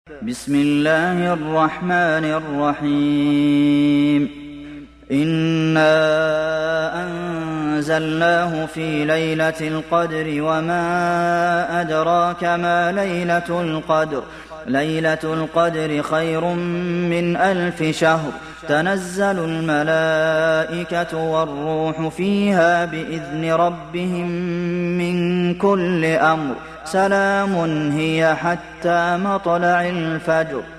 بسم الله الرحمن الرحيم إنا أنزلناه في ليلة القدر وما أدراك ما ليلة القدر ليلة القدر خير من 1000 شهر تنزل الملائكة والروح فيها بإذن ربهم من كل أمر سلام هي حتى مطلع الفجر